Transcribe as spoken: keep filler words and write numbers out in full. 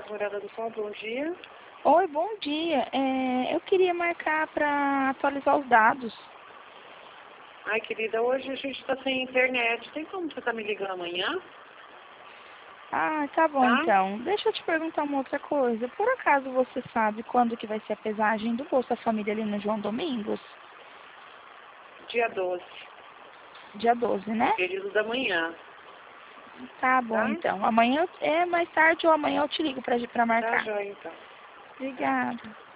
Casa Morada do Sol, bom dia. Oi, bom dia. É, eu queria marcar para atualizar os dados. Ai, querida, hoje a gente está sem internet. Tem como você estar me ligando amanhã? Ah, tá bom Tá? então. Deixa eu te perguntar uma outra coisa. Por acaso você sabe quando que vai ser a pesagem do Bolsa Família ali no João Domingos? Dia doze, Dia doze, né? período da manhã. Tá bom Tá? então. Amanhã é mais tarde ou amanhã eu te ligo para para Tá marcar. joia, então. Obrigada.